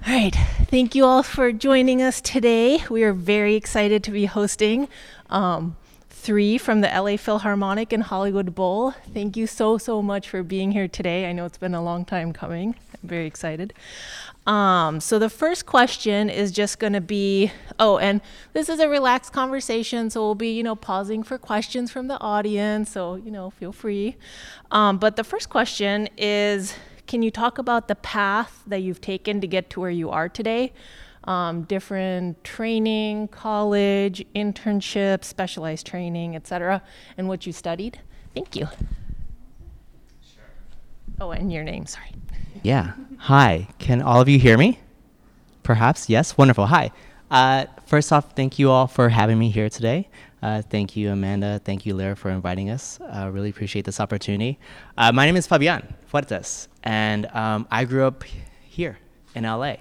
All right. Thank you all for joining us today. We are very excited to be hosting three from the LA Philharmonic and Hollywood Bowl. Thank you so much for being here today. I know it's been a long time coming. I'm very excited. So the first question is just going to be, and this is a relaxed conversation, so we'll be, pausing for questions from the audience. So, feel free. But the first question is, can you talk about the path that you've taken to get to where you are today? Different training, college, internship, specialized training, etc., and what you studied? Thank you. Sure. Oh, and your name, sorry. Yeah. Hi. Can all of you hear me? Perhaps? Yes? Wonderful. Hi. First off, thank you all for having me here today. Thank you, Amanda. Thank you, Lara, for inviting us. I really appreciate this opportunity. My name is Fabian Fuertes, and I grew up here in LA.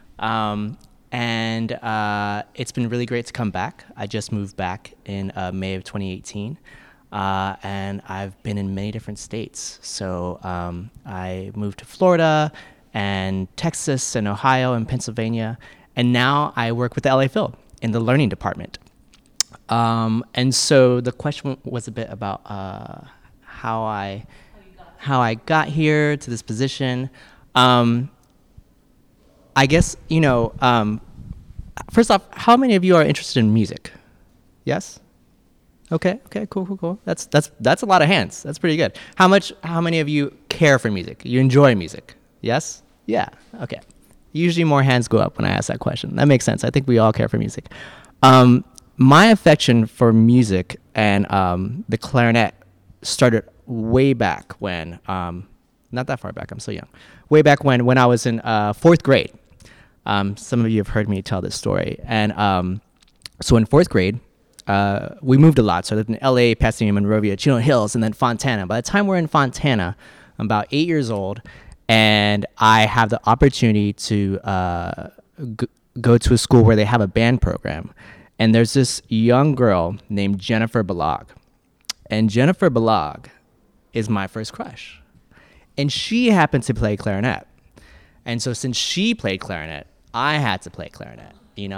And it's been really great to come back. I just moved back in May of 2018. And I've been in many different states. So I moved to Florida and Texas and Ohio and Pennsylvania. And now I work with the LA Phil in the learning department. And so the question was a bit about how I got here to this position. I guess, first off, how many of you are interested in music? Yes? Okay, cool. That's a lot of hands. That's pretty good. How many of you care for music? You enjoy music? Yes? Yeah, okay. Usually more hands go up when I ask that question. That makes sense. I think we all care for music. My affection for music and the clarinet started way back when, not that far back, I'm so young, way back when I was in fourth grade. Some of you have heard me tell this story. And so in fourth grade, we moved a lot. So I lived in LA, Pasadena, Monrovia, Chino Hills, and then Fontana. By the time we're in Fontana, I'm about 8 years old, and I have the opportunity to go to a school where they have a band program. And there's this young girl named Jennifer Balog. And Jennifer Balog is my first crush. And she happened to play clarinet. And so since she played clarinet, I had to play clarinet,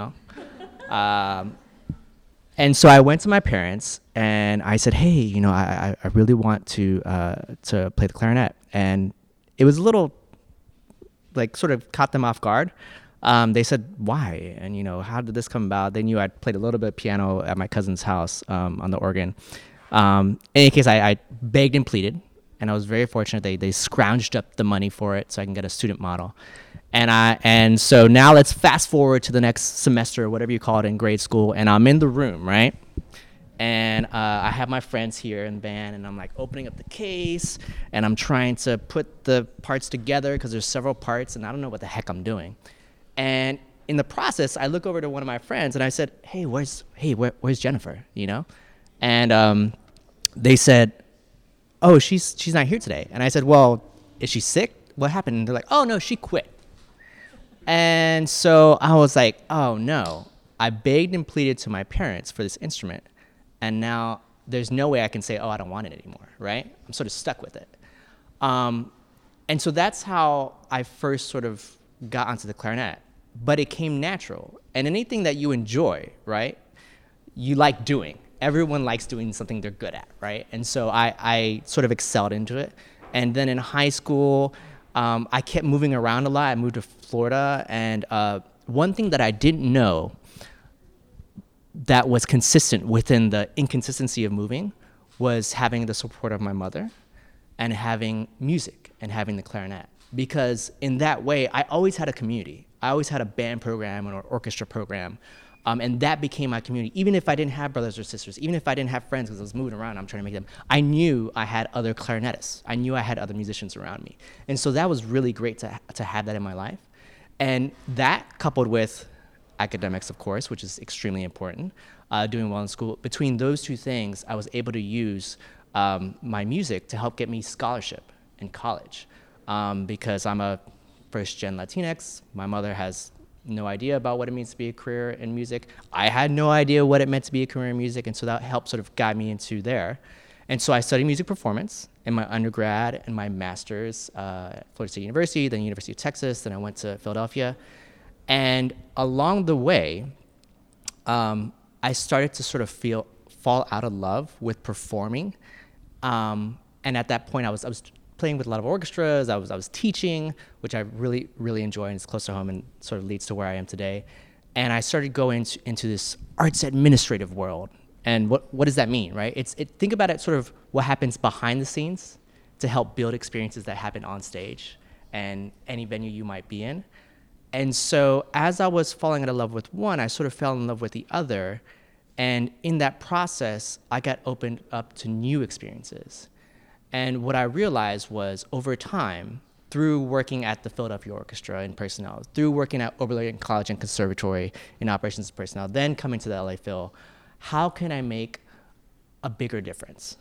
And so I went to my parents and I said, hey, I really want to play the clarinet. And it was a little, sort of caught them off guard. They said, why? And, how did this come about? They knew I'd played a little bit of piano at my cousin's house on the organ. In any case, I begged and pleaded. And I was very fortunate. They scrounged up the money for it so I can get a student model. And so now let's fast forward to the next semester, or whatever you call it in grade school, and I'm in the room, right? And I have my friends here in band, and I'm opening up the case, and I'm trying to put the parts together because there's several parts, and I don't know what the heck I'm doing. And in the process, I look over to one of my friends, and I said, hey, where's Jennifer? And they said, oh, she's not here today. And I said, well, is she sick? What happened? And they're like, oh no, she quit. And so I was like, oh no. I begged and pleaded to my parents for this instrument, and now there's no way I can say, oh, I don't want it anymore, right? I'm sort of stuck with it. And so that's how I first sort of got onto the clarinet. But it came natural. And anything that you enjoy, right, you like doing. Everyone likes doing something they're good at, right? And so I sort of excelled into it. And then in high school, I kept moving around a lot. I moved to Florida, and one thing that I didn't know that was consistent within the inconsistency of moving was having the support of my mother and having music and having the clarinet. Because in that way, I always had a community. I always had a band program or an orchestra program. And that became my community. Even if I didn't have brothers or sisters, even if I didn't have friends because I was moving around, I'm trying to make them, I knew I had other clarinetists. I knew I had other musicians around me. And so that was really great to have that in my life. And that coupled with academics, of course, which is extremely important, doing well in school, between those two things, I was able to use my music to help get me scholarship in college. Because I'm a first-gen Latinx, my mother has no idea about what it means to be a career in music. I had no idea what it meant to be a career in music, and so that helped sort of guide me into there. And so I studied music performance in my undergrad and my master's at Florida State University, then University of Texas, then I went to Philadelphia. And along the way, I started to sort of fall out of love with performing. And at that point, I was playing with a lot of orchestras. I was teaching, which I really, really enjoy, and it's close to home and sort of leads to where I am today. And I started going into this arts administrative world. And what does that mean, right? Think about it sort of what happens behind the scenes to help build experiences that happen on stage and any venue you might be in. And so as I was falling out of love with one, I sort of fell in love with the other. And in that process, I got opened up to new experiences. And what I realized was over time, through working at the Philadelphia Orchestra in personnel, through working at Oberlin College and Conservatory in operations and personnel, then coming to the LA Phil, how can I make a bigger difference?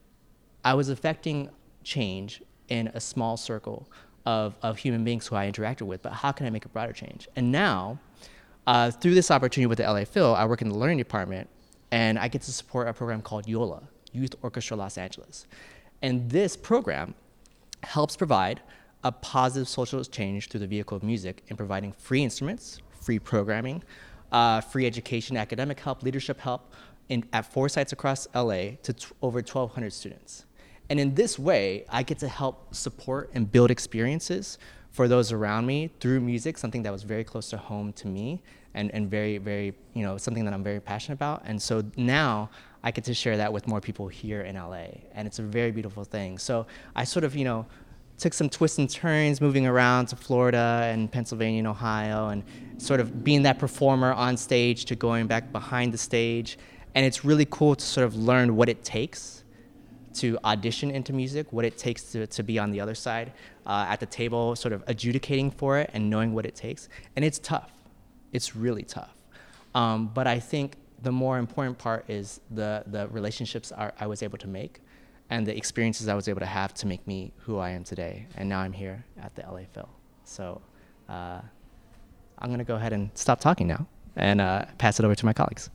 I was affecting change in a small circle of human beings who I interacted with, but how can I make a broader change? And now, through this opportunity with the LA Phil, I work in the learning department, and I get to support a program called YOLA, Youth Orchestra Los Angeles. And this program helps provide a positive social change through the vehicle of music in providing free instruments, free programming, free education, academic help, leadership help at 4 sites across LA to over 1,200 students. And in this way, I get to help support and build experiences for those around me through music, something that was very close to home to me and very, very, something that I'm very passionate about. And so now I get to share that with more people here in LA. And it's a very beautiful thing. So I sort of, took some twists and turns moving around to Florida and Pennsylvania and Ohio and sort of being that performer on stage to going back behind the stage. And it's really cool to sort of learn what it takes to audition into music, what it takes to be on the other side at the table, sort of adjudicating for it and knowing what it takes. And it's tough. It's really tough. But I think the more important part is the relationships I was able to make and the experiences I was able to have to make me who I am today. And now I'm here at the LA Phil. So I'm going to go ahead and stop talking now and pass it over to my colleagues.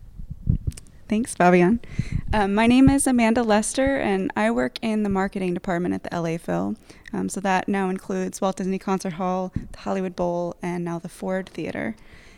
Thanks, Fabian. My name is Amanda Lester, and I work in the marketing department at the LA Phil. So that now includes Walt Disney Concert Hall, the Hollywood Bowl, and now the Ford Theater.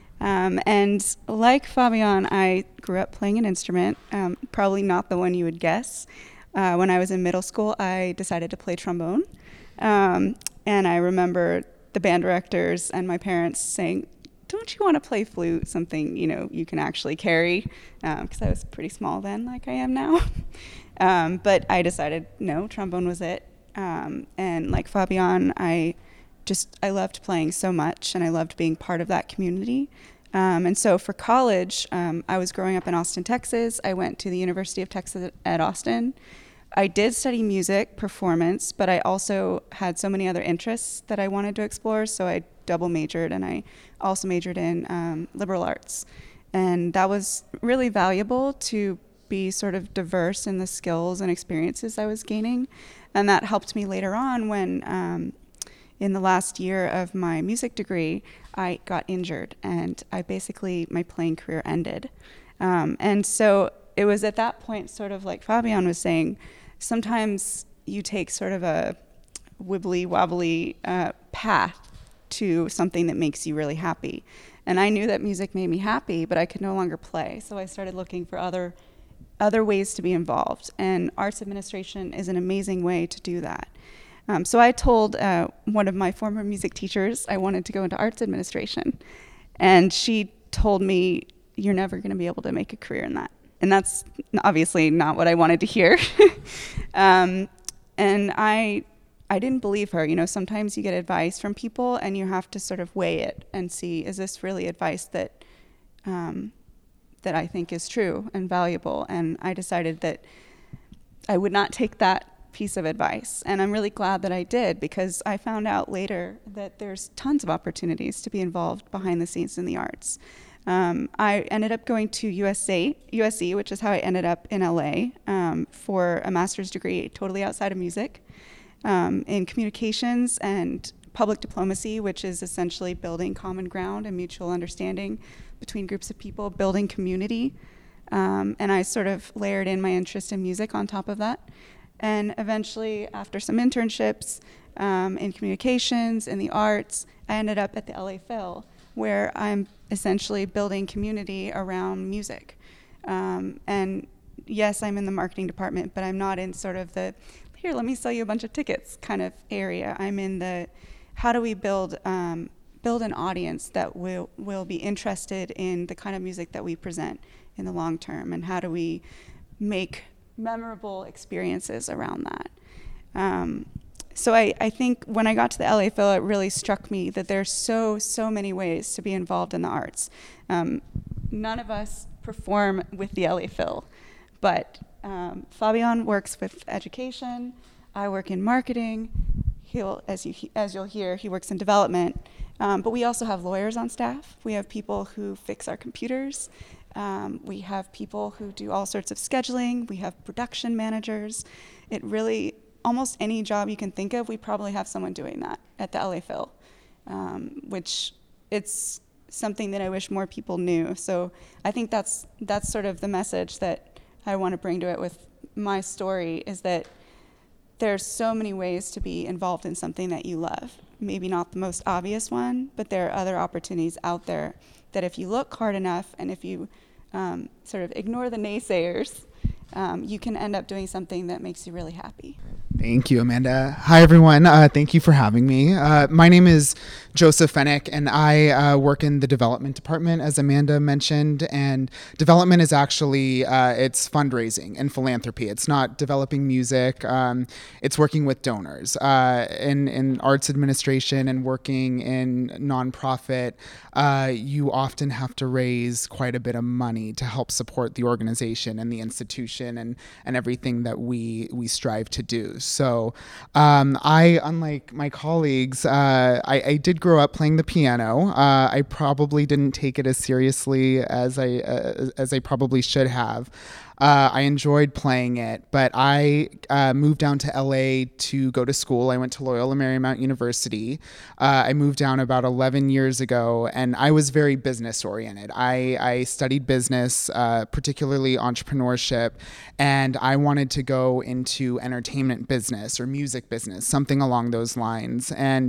And like Fabian, I grew up playing an instrument, probably not the one you would guess. When I was in middle school, I decided to play trombone. And I remember the band directors and my parents saying, "Don't you want to play flute, something, you can actually carry?" Because I was pretty small then, like I am now. But I decided, no, trombone was it. And like Fabian, I loved playing so much, and I loved being part of that community. And so for college, I was growing up in Austin, Texas. I went to the University of Texas at Austin. I did study music, performance, but I also had so many other interests that I wanted to explore, so I double majored, and I also majored in liberal arts. And that was really valuable to be sort of diverse in the skills and experiences I was gaining. And that helped me later on when, in the last year of my music degree, I got injured, and my playing career ended. And so it was at that point, sort of like Fabian was saying, sometimes you take sort of a wibbly-wobbly path to something that makes you really happy. And I knew that music made me happy, but I could no longer play. So I started looking for other ways to be involved. And arts administration is an amazing way to do that. So I told one of my former music teachers I wanted to go into arts administration. And she told me, "You're never going to be able to make a career in that." And that's obviously not what I wanted to hear. And I didn't believe her. Sometimes you get advice from people and you have to sort of weigh it and see, is this really advice that I think is true and valuable? And I decided that I would not take that piece of advice. And I'm really glad that I did, because I found out later that there's tons of opportunities to be involved behind the scenes in the arts. I ended up going to USC, which is how I ended up in LA for a master's degree totally outside of music, in communications and public diplomacy, which is essentially building common ground and mutual understanding between groups of people, building community. And I sort of layered in my interest in music on top of that. And eventually, after some internships in communications, in the arts, I ended up at the LA Phil, where I'm essentially building community around music. And yes, I'm in the marketing department, but I'm not in sort of the, here, let me sell you a bunch of tickets kind of area. I'm in the, how do we build an audience that will be interested in the kind of music that we present in the long term, and how do we make memorable experiences around that. So I think when I got to the LA Phil, it really struck me that there's so many ways to be involved in the arts. None of us perform with the LA Phil, but Fabian works with education. I work in marketing. As you'll hear, he works in development. But we also have lawyers on staff. We have people who fix our computers. We have people who do all sorts of scheduling. We have production managers. It really, almost any job you can think of, we probably have someone doing that at the LA Phil, which it's something that I wish more people knew. So I think that's sort of the message that I want to bring to it with my story, is that there's so many ways to be involved in something that you love. Maybe not the most obvious one, but there are other opportunities out there that if you look hard enough and if you sort of ignore the naysayers, you can end up doing something that makes you really happy. Thank you, Amanda. Hi, everyone. Thank you for having me. My name is Joseph Fennick, and I work in the development department, as Amanda mentioned. And development is actually, it's fundraising and philanthropy. It's not developing music. It's working with donors. In arts administration and working in nonprofit, you often have to raise quite a bit of money to help support the organization and the institution and everything that we strive to do. So I, unlike my colleagues, I did grow up playing the piano. I probably didn't take it as seriously as I probably should have. I enjoyed playing it, but I moved down to LA to go to school. I went to Loyola Marymount University. I moved down about 11 years ago, and I was very business oriented. I studied business, particularly entrepreneurship, and I wanted to go into entertainment business or music business, something along those lines. And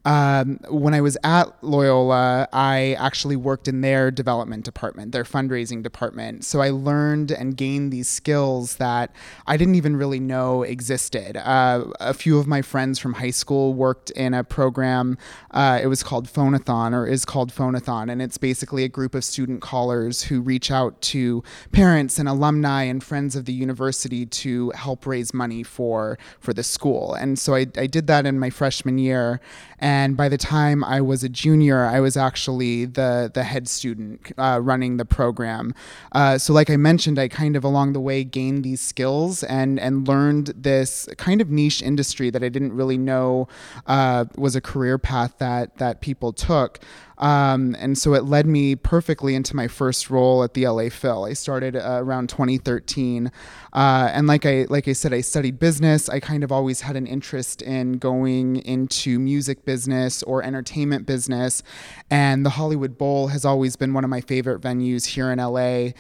when I was at Loyola, I actually worked in their development department, their fundraising department. So I learned and gained these skills that I didn't even really know existed. A few of my friends from high school worked in a program. It was called Phonathon, or is called Phonathon. And it's basically a group of student callers who reach out to parents and alumni and friends of the university to help raise money for the school. And so I did that in my freshman year. And by the time I was a junior, I was actually the head student running the program. So like I mentioned, I kind of along the way gained these skills and learned this kind of niche industry that I didn't really know was a career path that people took. And so it led me perfectly into my first role at the LA Phil. I started around 2013. And like I said, I studied business. I kind of always had an interest in going into music business or entertainment business. And the Hollywood Bowl has always been one of my favorite venues here in LA.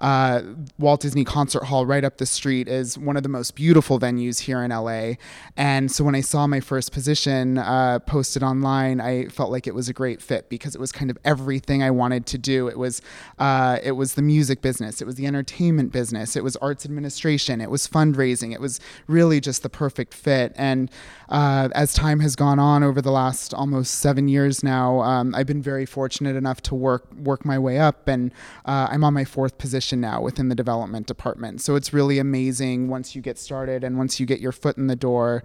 Walt Disney Concert Hall right up the street is one of the most beautiful venues here in LA. And so when I saw my first position posted online, I felt like it was a great fit because it was kind of everything I wanted to do. It was the music business. It was the entertainment business. It was arts administration. It was fundraising. It was really just the perfect fit. And as time has gone on over the last almost 7 years now, I've been very fortunate enough to work my way up, and I'm on my fourth position now within the development department. So it's really amazing once you get started and once you get your foot in the door,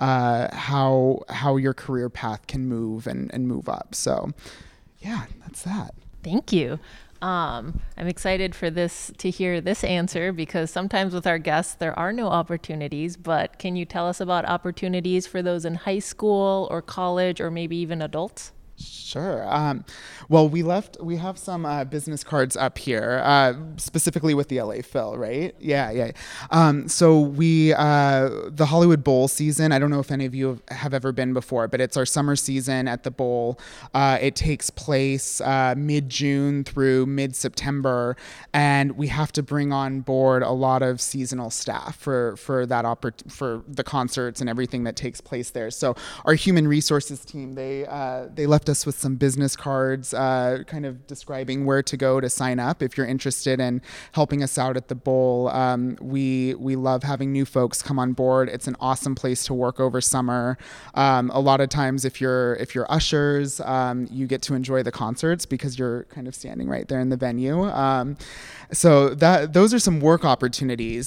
how your career path can move and move up. So yeah, that's that. Thank you. I'm excited to hear this answer, because sometimes with our guests, there are no opportunities, but can you tell us about opportunities for those in high school or college or maybe even adults? Sure. Well, we have some business cards up here, specifically with the LA Phil, right? Yeah. So the Hollywood Bowl season, I don't know if any of you have ever been before, but it's our summer season at the Bowl. It takes place mid-June through mid-September, and we have to bring on board a lot of seasonal staff for the concerts and everything that takes place there. So our human resources team, they left us us with some business cards kind of describing where to go to sign up if you're interested in helping us out at the bowl. We love having new folks come on board. It's an awesome place to work over summer. A lot of times if you're ushers, you get to enjoy the concerts because you're kind of standing right there in the venue. So those are some work opportunities.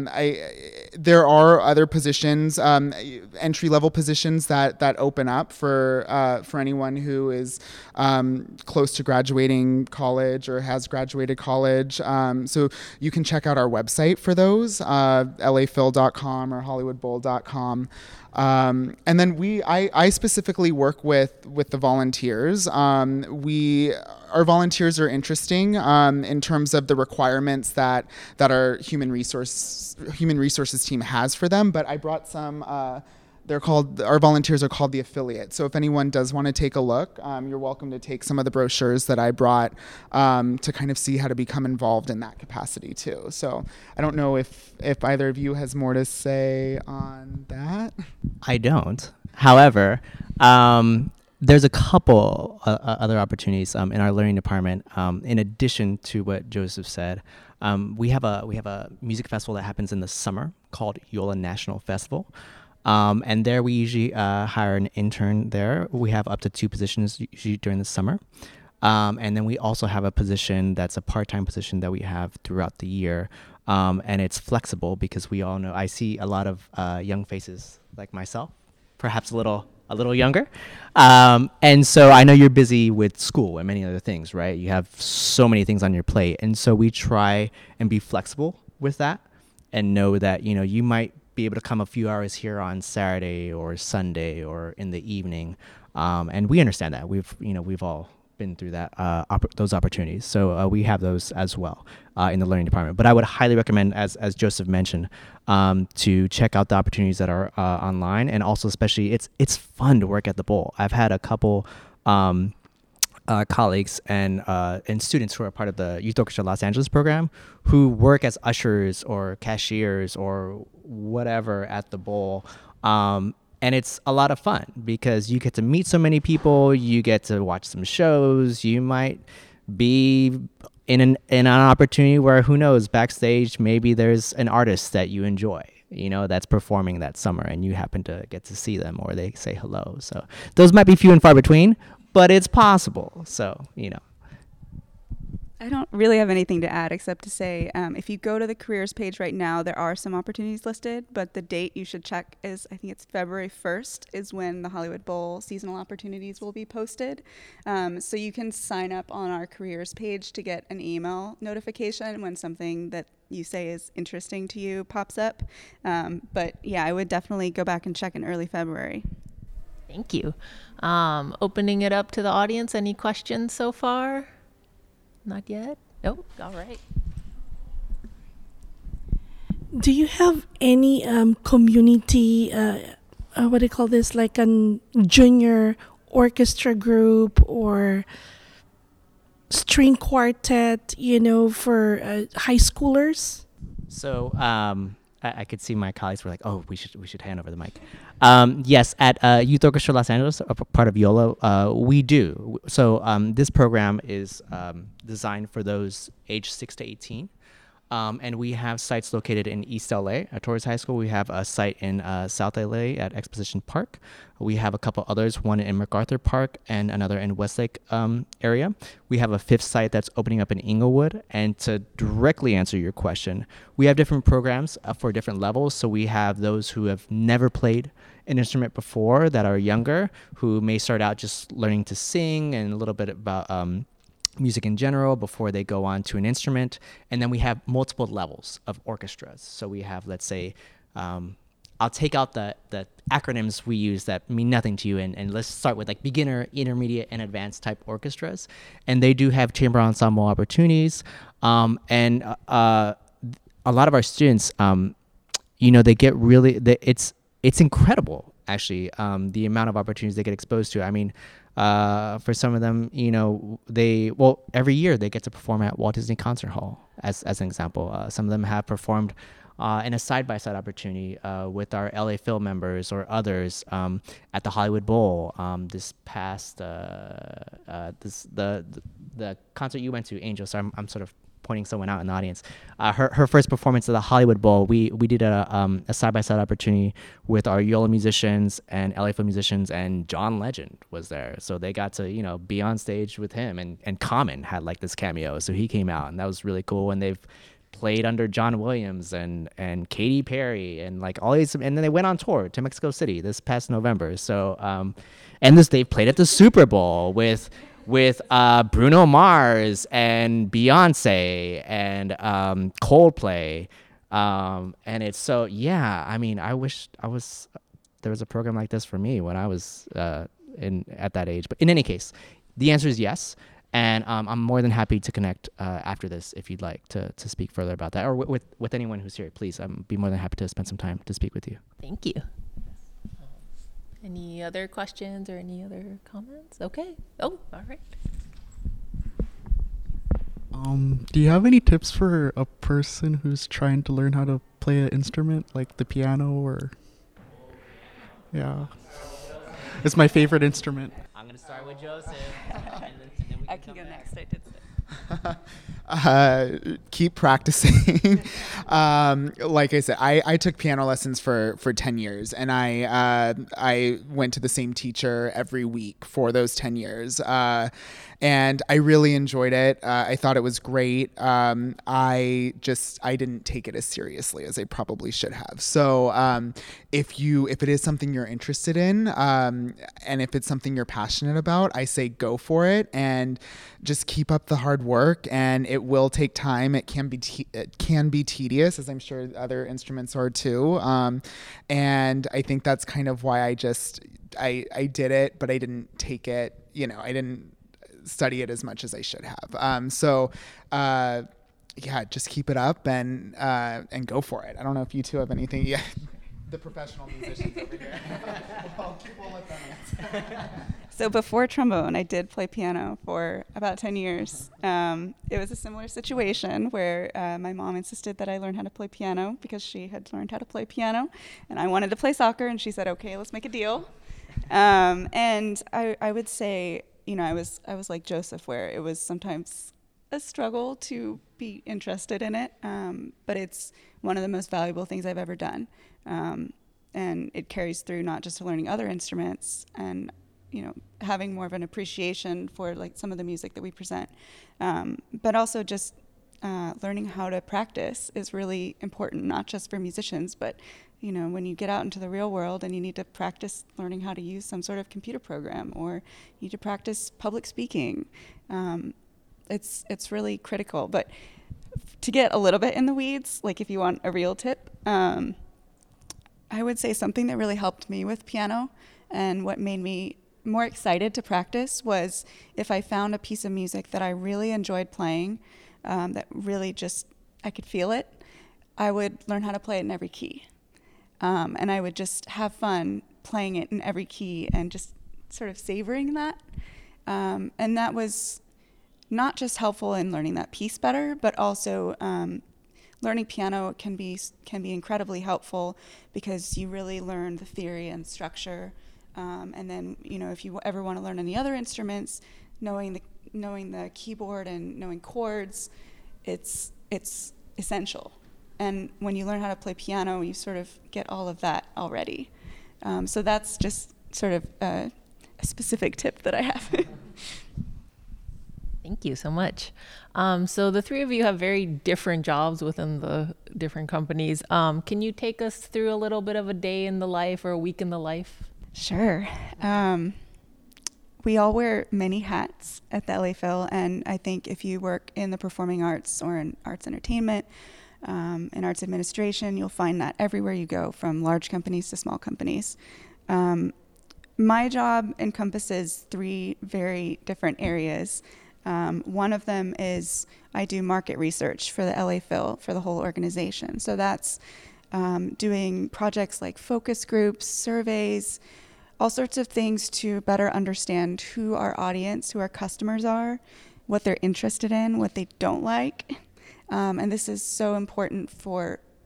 There are other positions, entry-level positions that open up for anyone who is close to graduating college or has graduated college. So you can check out our website for those, laphil.com or hollywoodbowl.com. And then I specifically work with the volunteers. Our volunteers are interesting in terms of the requirements that our human resources team has for them. But I brought some. Our volunteers are called the affiliate. So if anyone does want to take a look, you're welcome to take some of the brochures that I brought to kind of see how to become involved in that capacity too. So I don't know if either of you has more to say on that. I don't. However, there's a couple other opportunities in our learning department. In addition to what Joseph said, we have a music festival that happens in the summer called Yola National Festival. And there we usually hire an intern there. We have up to 2 positions usually during the summer. And then we also have a position that's a part-time position that we have throughout the year. And it's flexible because we all know, I see a lot of young faces like myself, perhaps a little younger. And so I know you're busy with school and many other things, right? You have so many things on your plate. And so we try and be flexible with that and know that, you might be able to come a few hours here on Saturday or Sunday or in the evening. And we understand that. We've all been through that those opportunities. So we have those as well in the learning department. But I would highly recommend, as Joseph mentioned, to check out the opportunities that are online, and also especially it's fun to work at the bowl. I've had a couple colleagues and students who are part of the Youth Orchestra Los Angeles program who work as ushers or cashiers or whatever at the bowl. And it's a lot of fun because you get to meet so many people, you get to watch some shows, you might be in an opportunity where, who knows, backstage maybe there's an artist that you enjoy, that's performing that summer, and you happen to get to see them or they say hello. So those might be few and far between, but it's possible. So, I don't really have anything to add except to say if you go to the careers page right now, there are some opportunities listed, but the date you should check is, I think it's February 1st is when the Hollywood Bowl seasonal opportunities will be posted. So you can sign up on our careers page to get an email notification when something that you say is interesting to you pops up. But yeah, I would definitely go back and check in early February. Thank you. Opening it up to the audience. Any questions so far? Not yet? Nope. All right. Do you have any community, what do you call this, like a junior orchestra group or string quartet, for high schoolers? So I could see my colleagues were like, oh, we should hand over the mic. Yes, at Youth Orchestra Los Angeles, a part of YOLA, we do. So this program is designed for those aged 6 to 18. And we have sites located in East LA at Torres High School. We have a site in South LA at Exposition Park. We have a couple others, one in MacArthur Park and another in Westlake area. We have a 5th site that's opening up in Inglewood. And to directly answer your question, we have different programs for different levels. So we have those who have never played an instrument before that are younger, who may start out just learning to sing and a little bit about music in general before they go on to an instrument. And then we have multiple levels of orchestras. So we have, let's say, I'll take out the acronyms we use that mean nothing to you, and let's start with like beginner, intermediate, and advanced type orchestras. And they do have chamber ensemble opportunities. And a lot of our students, they get really, it's incredible, actually, the amount of opportunities they get exposed to. I mean, for some of them, every year they get to perform at Walt Disney Concert Hall, as an example. Some of them have performed and a side-by-side opportunity with our LA Phil members or others at the Hollywood Bowl this past the concert you went to, Angel. So I'm sort of pointing someone out in the audience. Her first performance at the Hollywood Bowl, we did a side-by-side opportunity with our YOLO musicians and LA Phil musicians, and John Legend was there. So they got to, you know, be on stage with him, and Common had like this cameo. So he came out, and that was really cool. And they've played under John Williams and Katy Perry and like all these, and then they went on tour to Mexico City this past November. So they've played at the Super Bowl with Bruno Mars and Beyonce and Coldplay, and it's so, yeah, I mean, I wish there was a program like this for me when I was at that age. But in any case, the answer is yes, and I'm more than happy to connect after this if you'd like to speak further about that, or with anyone who's here. Please, be more than happy to spend some time to speak with you. Thank you. Any other questions or any other comments? Okay. Oh, all right. Do you have any tips for a person who's trying to learn how to play an instrument like the piano or? Yeah. It's my favorite instrument. I'm going to start with Joseph. I can go next. I did say. Keep practicing. Like I said, I took piano lessons for 10 years, and I went to the same teacher every week for those 10 years. And I really enjoyed it. I thought it was great. I didn't take it as seriously as I probably should have. So if it is something you're interested in, and if it's something you're passionate about, I say go for it and just keep up the hard work. And it will take time. It can be tedious, as I'm sure other instruments are too. And I think that's kind of why I did it, but I didn't take it. I didn't study it as much as I should have. Just keep it up and go for it. I don't know if you two have anything. Yeah, the professional musicians over here. We'll let them answer. So before trombone, I did play piano for about 10 years. It was a similar situation where my mom insisted that I learn how to play piano because she had learned how to play piano, and I wanted to play soccer, and she said, okay, let's make a deal. And I would say, I was like Joseph, where it was sometimes a struggle to be interested in it, but it's one of the most valuable things I've ever done. And it carries through not just to learning other instruments and having more of an appreciation for like some of the music that we present, but also just learning how to practice is really important, not just for musicians, but when you get out into the real world and you need to practice learning how to use some sort of computer program, or you need to practice public speaking, it's really critical. But to get a little bit in the weeds, like if you want a real tip, I would say something that really helped me with piano and what made me more excited to practice was if I found a piece of music that I really enjoyed playing, that really just, I could feel it, I would learn how to play it in every key. And I would just have fun playing it in every key and just sort of savoring that. And that was not just helpful in learning that piece better, but also learning piano can be incredibly helpful because you really learn the theory and structure. And then, if you ever want to learn any other instruments, knowing the keyboard and knowing chords, it's essential. And when you learn how to play piano, you sort of get all of that already. So that's just sort of a specific tip that I have. Thank you so much. So the three of you have very different jobs within the different companies. Can you take us through a little bit of a day in the life or a week in the life? Sure. We all wear many hats at the LA Phil, and I think if you work in the performing arts or in arts entertainment, in arts administration, you'll find that everywhere you go, from large companies to small companies. My job encompasses three very different areas. One of them is I do market research for the LA Phil for the whole organization. So that's doing projects like focus groups, surveys, all sorts of things to better understand who our audience, who our customers are, what they're interested in, what they don't like. And this is so important for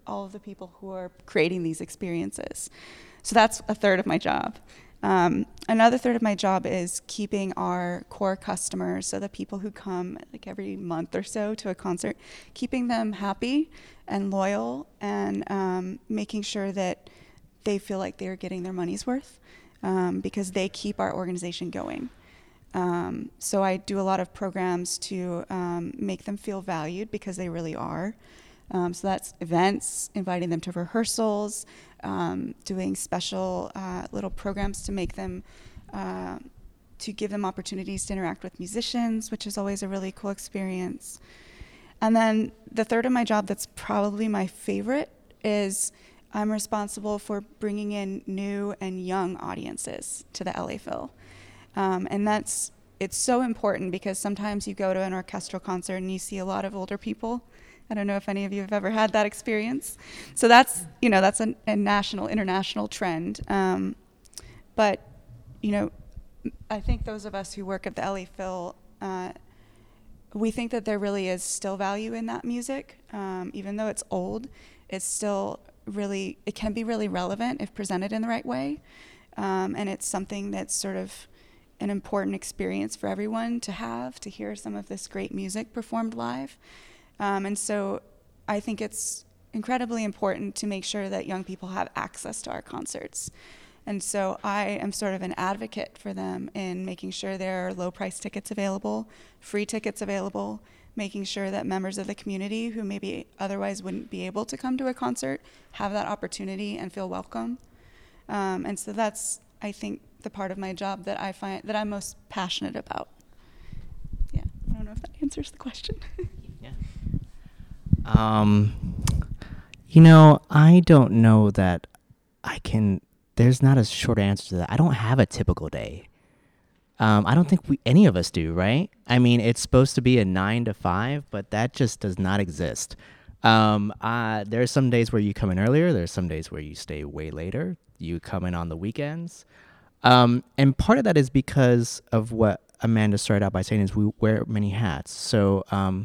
all of the people who are creating these experiences. So that's a third of my job. Another third of my job is keeping our core customers, so the people who come like every month or so to a concert, keeping them happy and loyal, and making sure that they feel like they're getting their money's worth, because they keep our organization going. So I do a lot of programs to make them feel valued, because they really are. So that's events, inviting them to rehearsals, doing special little programs to make them, to give them opportunities to interact with musicians, which is always a really cool experience. And then the third of my job that's probably my favorite is I'm responsible for bringing in new and young audiences to the LA Phil. And it's so important, because sometimes you go to an orchestral concert and you see a lot of older people. I don't know if any of you have ever had that experience. So that's a national, international trend. But, I think those of us who work at the LA Phil, we think that there really is still value in that music. Even though it's old, it's still it can be really relevant if presented in the right way. And it's something that's sort of an important experience for everyone to hear some of this great music performed live. And so I think it's incredibly important to make sure that young people have access to our concerts. And so I am sort of an advocate for them in making sure there are low price tickets available, free tickets available, making sure that members of the community who maybe otherwise wouldn't be able to come to a concert have that opportunity and feel welcome. And so that's, I think, the part of my job that I find that I'm most passionate about. Yeah, I don't know if that answers the question. Yeah. I don't know that there's not a short answer to that. I don't have a typical day. I don't think any of us do, right? I mean, it's supposed to be a 9 to 5, but that just does not exist. There are some days where you come in earlier. There's some days where you stay way later. You come in on the weekends. And part of that is because of what Amanda started out by saying is we wear many hats. So,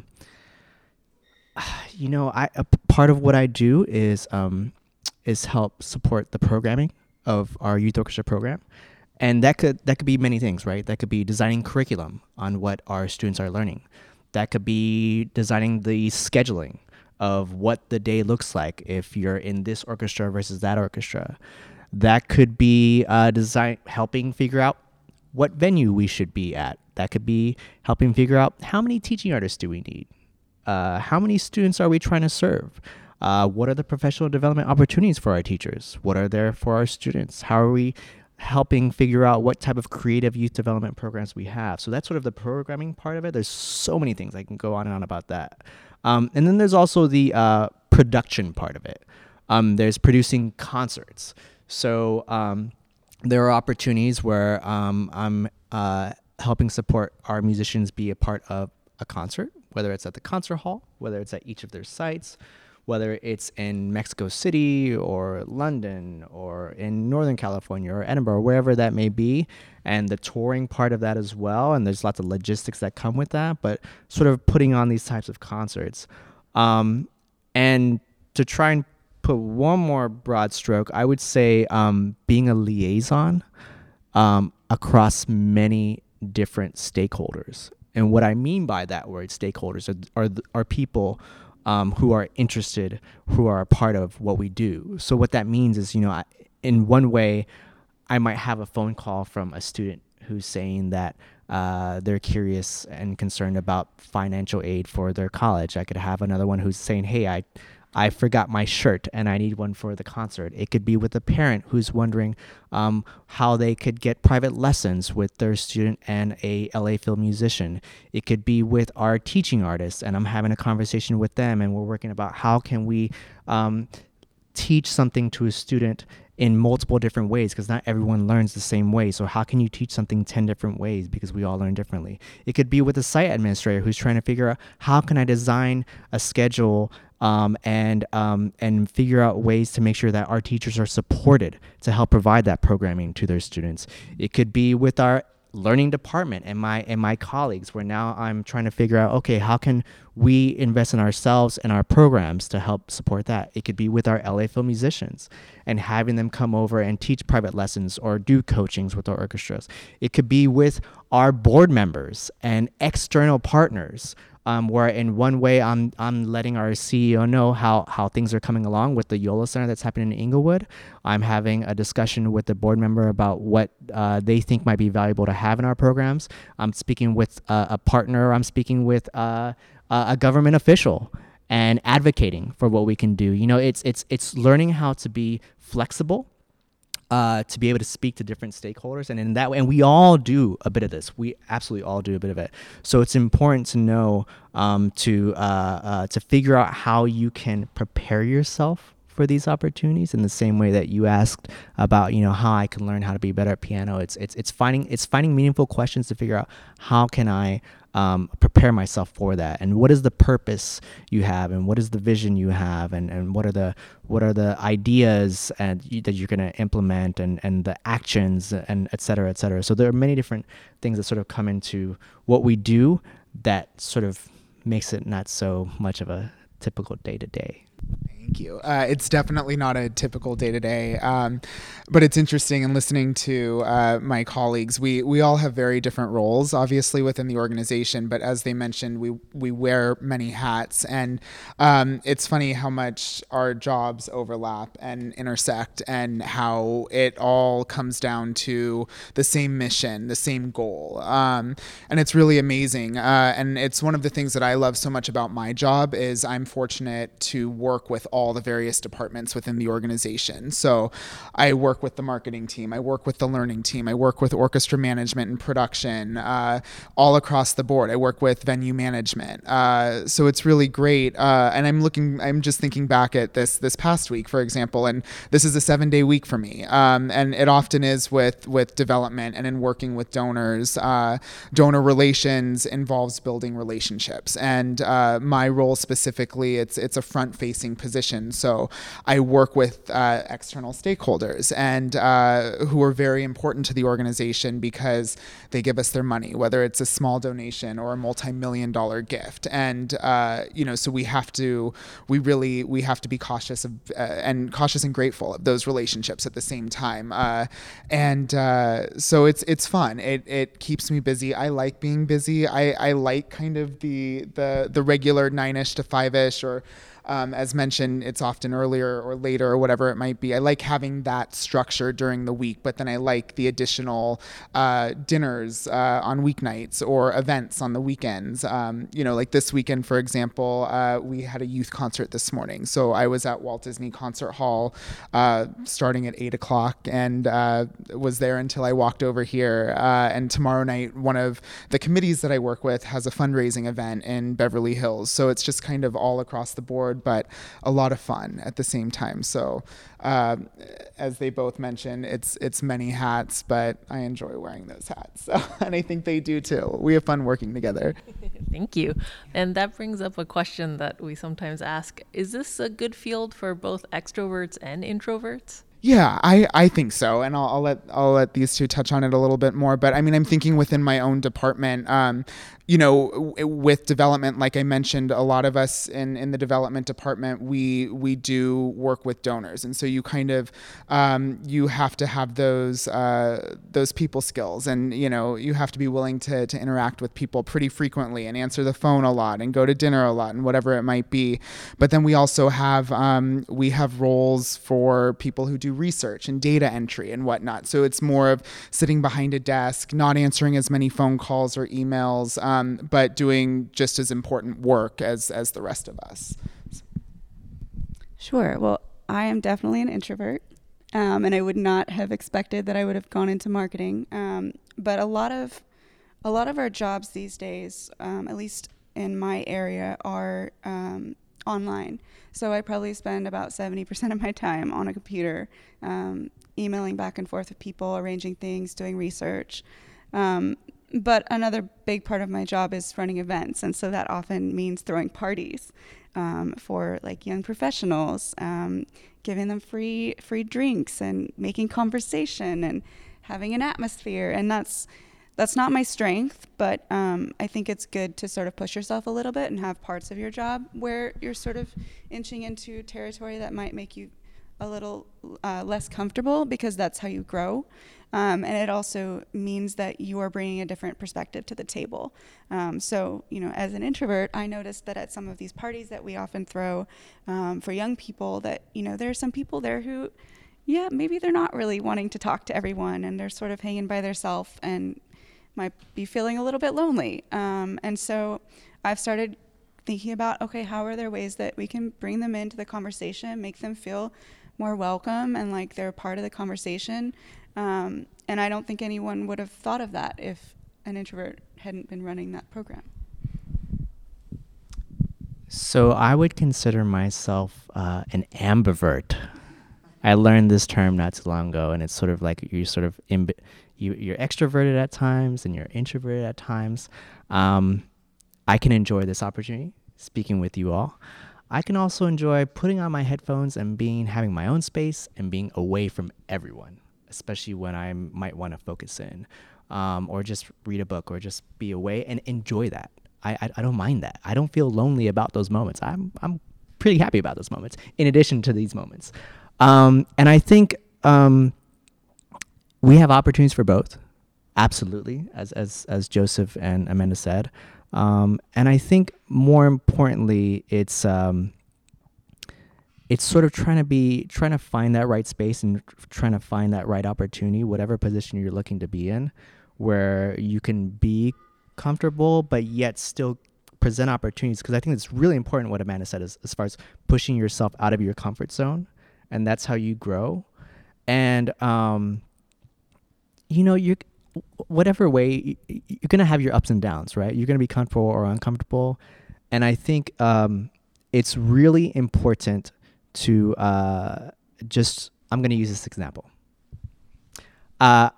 a part of what I do is help support the programming of our youth orchestra program. And that could be many things, right? That could be designing curriculum on what our students are learning. That could be designing the scheduling of what the day looks like if you're in this orchestra versus that orchestra. That could be helping figure out what venue we should be at. That could be helping figure out how many teaching artists do we need? How many students are we trying to serve? What are the professional development opportunities for our teachers? What are there for our students? How are we helping figure out what type of creative youth development programs we have? So that's sort of the programming part of it. There's so many things. I can go on and on about that. And then there's also the production part of it. There's producing concerts. So there are opportunities where I'm helping support our musicians be a part of a concert, whether it's at the concert hall, whether it's at each of their sites, whether it's in Mexico City or London or in Northern California or Edinburgh, wherever that may be, and the touring part of that as well. And there's lots of logistics that come with that, but sort of putting on these types of concerts. And to try and put one more broad stroke, I would say being a liaison across many different stakeholders. And what I mean by that word stakeholders are people who are interested, who are a part of what we do. So what that means is, in one way, I might have a phone call from a student who's saying that they're curious and concerned about financial aid for their college. I could have another one who's saying, hey, I forgot my shirt and I need one for the concert. It could be with a parent who's wondering how they could get private lessons with their student and a LA Phil musician. It could be with our teaching artists, and I'm having a conversation with them, and we're working about how can we teach something to a student in multiple different ways, because not everyone learns the same way. So how can you teach something 10 different ways, because we all learn differently? It could be with a site administrator who's trying to figure out how can I design a schedule and figure out ways to make sure that our teachers are supported to help provide that programming to their students. It could be with our learning department and my colleagues, where now I'm trying to figure out, okay, how can we invest in ourselves and our programs to help support that? It could be with our LA Phil musicians and having them come over and teach private lessons or do coachings with our orchestras. It could be with our board members and external partners, where in one way I'm letting our CEO know how things are coming along with the YOLO Center that's happening in Inglewood. I'm having a discussion with the board member about what they think might be valuable to have in our programs. I'm speaking with a partner. I'm speaking with a government official and advocating for what we can do. You know, it's learning how to be flexible, to be able to speak to different stakeholders, and in that way, and we all do a bit of this. We absolutely all do a bit of it. So it's important to know to figure out how you can prepare yourself for these opportunities in the same way that you asked about, you know, how I can learn how to be better at piano. It's finding meaningful questions to figure out how can I prepare myself for that, and what is the purpose you have, and what is the vision you have, and what are the ideas that you're going to implement, and the actions, and et cetera, et cetera. So there are many different things that sort of come into what we do that sort of makes it not so much of a typical day-to-day. Thank you. It's definitely not a typical day-to-day, but it's interesting in listening to my colleagues. We all have very different roles, obviously, within the organization, but as they mentioned, we wear many hats, and it's funny how much our jobs overlap and intersect, and how it all comes down to the same mission, the same goal, and it's really amazing. And it's one of the things that I love so much about my job is I'm fortunate to work with all the various departments within the organization. So I work with the marketing team, I work with the learning team, I work with orchestra management and production, all across the board. I work with venue management. So it's really great. And I'm just thinking back at this past week, for example, and this is a 7-day week for me. And it often is with development and in working with donors. Donor relations involves building relationships. And my role specifically, it's a front-facing position. So I work with external stakeholders, and who are very important to the organization because they give us their money, whether it's a small donation or a multi-million-dollar gift. And so we have to be cautious and grateful of those relationships at the same time. So it's fun. It keeps me busy. I like being busy. I like kind of the regular 9-ish to 5-ish, or as mentioned, it's often earlier or later or whatever it might be. I like having that structure during the week, but then I like the additional dinners on weeknights or events on the weekends. Like this weekend, for example, we had a youth concert this morning. So I was at Walt Disney Concert Hall starting at 8 o'clock and was there until I walked over here. And tomorrow night, one of the committees that I work with has a fundraising event in Beverly Hills. So it's just kind of all across the board, but a lot of fun at the same time. So as they both mentioned, it's many hats, but I enjoy wearing those hats. So, and I think they do too. We have fun working together. Thank you. And that brings up a question that we sometimes ask. Is this a good field for both extroverts and introverts? Yeah, I think so, and I'll let these two touch on it a little bit more. But I mean, I'm thinking within my own department, with development, like I mentioned, a lot of us in the development department, we do work with donors, and so you kind of you have to have those people skills, and you have to be willing to interact with people pretty frequently and answer the phone a lot and go to dinner a lot and whatever it might be. But then we also have roles for people who do research and data entry and whatnot. So it's more of sitting behind a desk, not answering as many phone calls or emails, but doing just as important work as the rest of us. Sure. Well, I am definitely an introvert, and I would not have expected that I would have gone into marketing. But a lot of our jobs these days, at least in my area, are online. So I probably spend about 70% of my time on a computer, emailing back and forth with people, arranging things, doing research. But another big part of my job is running events. And so that often means throwing parties for like young professionals, giving them free drinks and making conversation and having an atmosphere. And That's not my strength, but I think it's good to sort of push yourself a little bit and have parts of your job where you're sort of inching into territory that might make you a little less comfortable, because that's how you grow. And it also means that you are bringing a different perspective to the table. So, as an introvert, I noticed that at some of these parties that we often throw for young people, that, there are some people there who, maybe they're not really wanting to talk to everyone, and they're sort of hanging by themselves and might be feeling a little bit lonely. And so I've started thinking about, okay, how are there ways that we can bring them into the conversation, make them feel more welcome and like they're part of the conversation. And I don't think anyone would have thought of that if an introvert hadn't been running that program. So I would consider myself an ambivert. I learned this term not too long ago, and it's sort of like you're sort of you're extroverted at times and you're introverted at times. I can enjoy this opportunity speaking with you all. I can also enjoy putting on my headphones and having my own space and being away from everyone, especially when I might want to focus in, or just read a book or just be away and enjoy that. I don't mind that. I don't feel lonely about those moments. I'm pretty happy about those moments in addition to these moments. And I think we have opportunities for both. Absolutely, as Joseph and Amanda said. And I think more importantly, it's sort of trying to find that right space and trying to find that right opportunity, whatever position you're looking to be in, where you can be comfortable, but yet still present opportunities. Because I think it's really important what Amanda said as far as pushing yourself out of your comfort zone. And that's how you grow. And, you whatever way, you're going to have your ups and downs, right? You're going to be comfortable or uncomfortable. And I think it's really important to I'm going to use this example. I've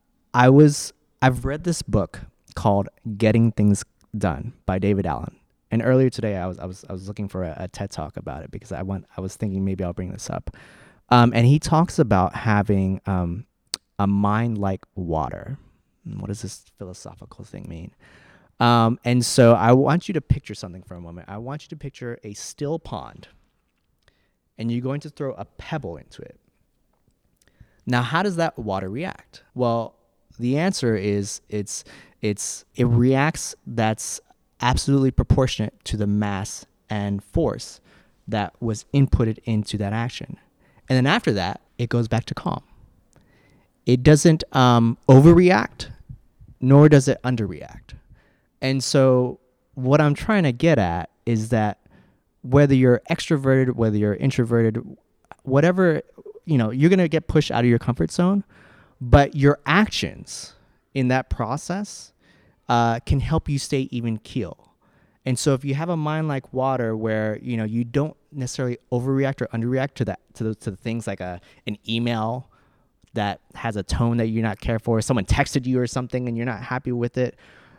read this book called Getting Things Done by David Allen. And earlier today, I was looking for a TED Talk about it because I was thinking maybe I'll bring this up. And he talks about having a mind like water. What does this philosophical thing mean? And so I want you to picture something for a moment. I want you to picture a still pond, and you're going to throw a pebble into it. Now, how does that water react? Well, the answer is it reacts that's absolutely proportionate to the mass and force that was inputted into that action. And then after that, it goes back to calm. It doesn't overreact, nor does it underreact. And so what I'm trying to get at is that whether you're extroverted, whether you're introverted, whatever, you're going to get pushed out of your comfort zone, but your actions in that process can help you stay even keel. And so if you have a mind like water where, you don't necessarily overreact or underreact to the things like an email that has a tone that you're not careful, or someone texted you or something and you're not happy with it,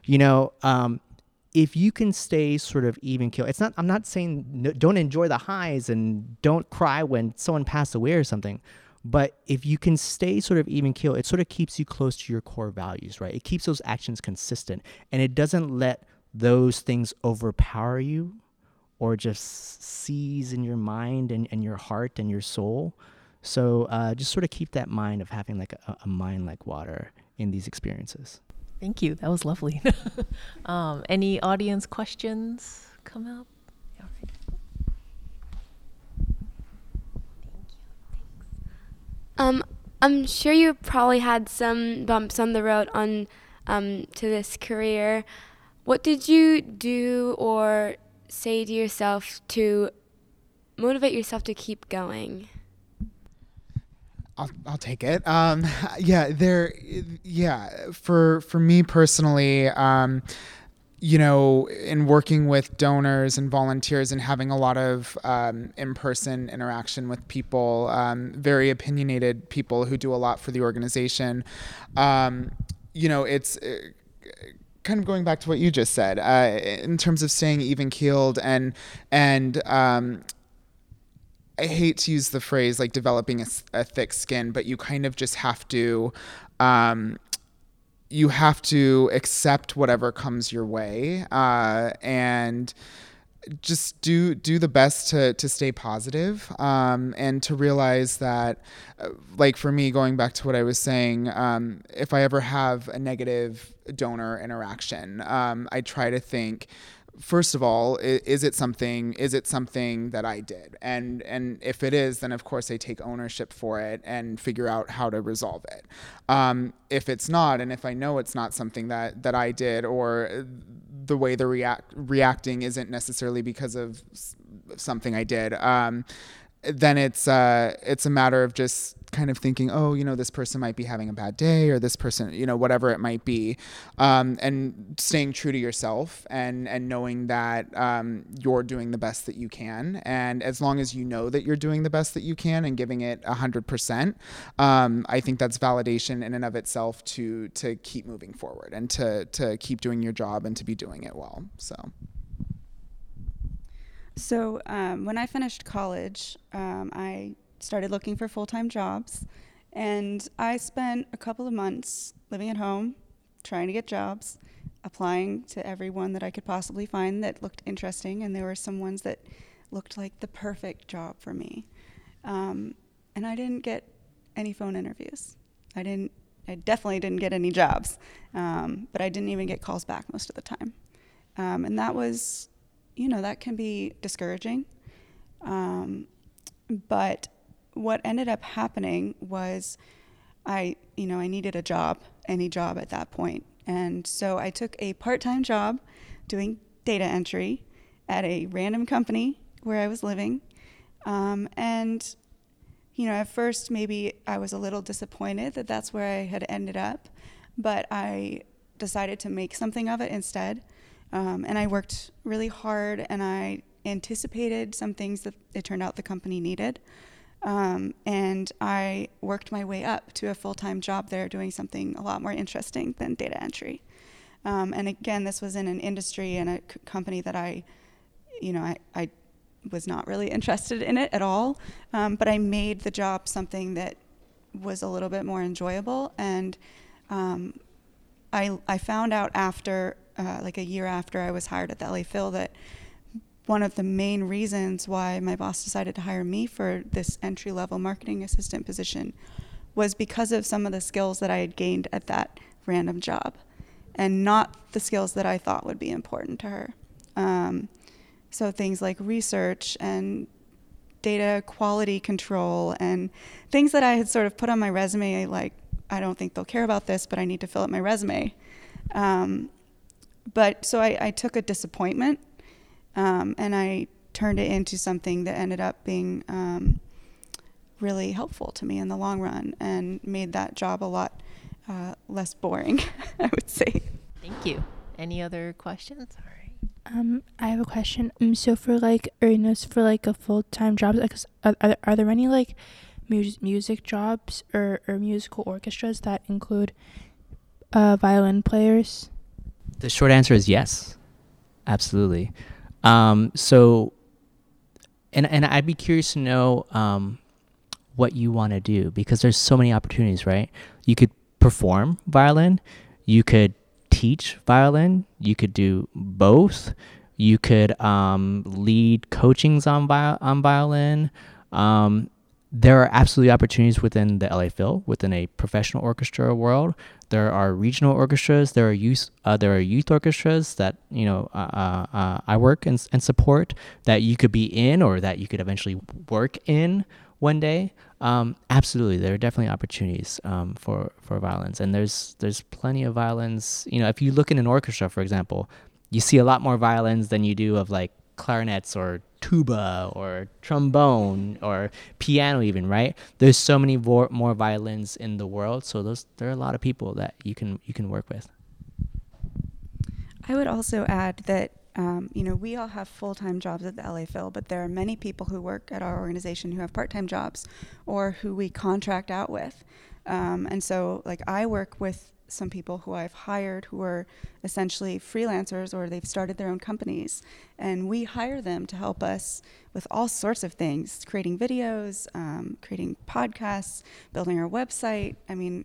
if you can stay sort of even keel, I'm not saying don't enjoy the highs and don't cry when someone passed away or something, but if you can stay sort of even keel, it sort of keeps you close to your core values, right? It keeps those actions consistent, and it doesn't let those things overpower you or just seize in your mind and your heart and your soul. So just sort of keep that mind of having like a mind like water in these experiences. Thank you. That was lovely. Any audience questions come up? Yeah, right. Thank you. I'm sure you probably had some bumps on the road on to this career. What did you do or say to yourself to motivate yourself to keep going? I'll take it. For me personally, in working with donors and volunteers and having a lot of in-person interaction with people, very opinionated people who do a lot for the organization, it's kind of going back to what you just said, in terms of staying even-keeled and I hate to use the phrase like developing a thick skin, but you kind of just have to, you have to accept whatever comes your way, and just do the best to stay positive, and to realize that, like for me, going back to what I was saying, if I ever have a negative donor interaction, I try to think, first of all, is it something that I did? And if it is, then of course I take ownership for it and figure out how to resolve it. If it's not, and if I know it's not something that I did, or the way they're reacting isn't necessarily because of something I did, then it's a matter of just kind of thinking, oh, this person might be having a bad day, or this person, whatever it might be, and staying true to yourself, and knowing that you're doing the best that you can. And as long as you know that you're doing the best that you can and giving it 100%, I think that's validation in and of itself to keep moving forward and to keep doing your job and to be doing it well. So when I finished college, I started looking for full-time jobs, and I spent a couple of months living at home, trying to get jobs, applying to every one that I could possibly find that looked interesting, and there were some ones that looked like the perfect job for me. And I didn't get any phone interviews. I definitely didn't get any jobs, but I didn't even get calls back most of the time. And that was, that can be discouraging. But what ended up happening was I needed a job, any job at that point. And so I took a part-time job doing data entry at a random company where I was living. And, at first maybe I was a little disappointed that that's where I had ended up, but I decided to make something of it instead. And I worked really hard, and I anticipated some things that it turned out the company needed. And I worked my way up to a full-time job there doing something a lot more interesting than data entry. And again, this was in an industry and a company that I was not really interested in it at all. But I made the job something that was a little bit more enjoyable. And I found out after, like a year after I was hired at the LA Phil, that one of the main reasons why my boss decided to hire me for this entry-level marketing assistant position was because of some of the skills that I had gained at that random job, and not the skills that I thought would be important to her. So things like research and data quality control and things that I had sort of put on my resume, like, I don't think they'll care about this, but I need to fill up my resume. But so I took a disappointment, and I turned it into something that ended up being really helpful to me in the long run, and made that job a lot less boring, I would say. Thank you. Any other questions? All right. I have a question. So for like earnest for like a full-time job, like, are there any like music jobs or musical orchestras that include violin players? The short answer is yes, absolutely. So, and I'd be curious to know what you want to do, because there's so many opportunities, right? You could perform violin, you could teach violin, you could do both, you could lead coachings on violin. There are absolutely opportunities within the LA Phil, within a professional orchestra world. There are regional orchestras. There are youth orchestras that I work and support, that you could be in, or that you could eventually work in one day. Absolutely, there are definitely opportunities for violins, and there's plenty of violins. If you look in an orchestra, for example, you see a lot more violins than you do of like clarinets or tuba or trombone or piano even, right? There's so many more violins in the world, so there are a lot of people that you can work with. I would also add that we all have full-time jobs at the LA Phil, but there are many people who work at our organization who have part-time jobs, or who we contract out with. And so, like, I work with some people who I've hired who are essentially freelancers, or they've started their own companies, and we hire them to help us with all sorts of things, creating videos, creating podcasts, building our website. I mean,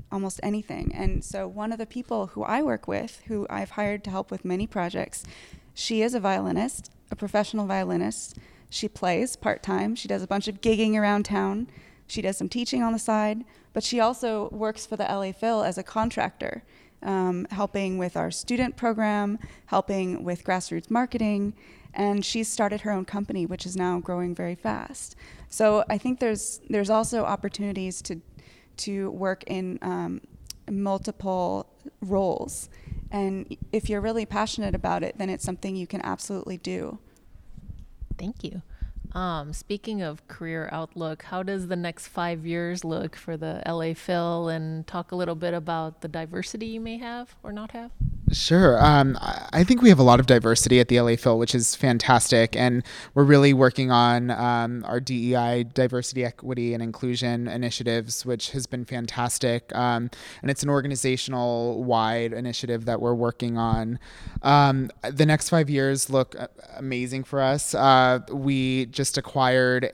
almost anything. And so one of the people who I work with, who I've hired to help with many projects, she is a violinist, a professional violinist. She plays part-time. She does a bunch of gigging around town. She does some teaching on the side, but she also works for the LA Phil as a contractor, helping with our student program, helping with grassroots marketing, and she's started her own company, which is now growing very fast. So I think there's also opportunities to work in multiple roles, and if you're really passionate about it, then it's something you can absolutely do. Thank you. Speaking of career outlook, how does the next 5 years look for the LA Phil, and talk a little bit about the diversity you may have or not have? Sure. I think we have a lot of diversity at the LA Phil, which is fantastic. And we're really working on our DEI, diversity, equity, and inclusion initiatives, which has been fantastic. And it's an organizational wide initiative that we're working on. The next 5 years look amazing for us. We just acquired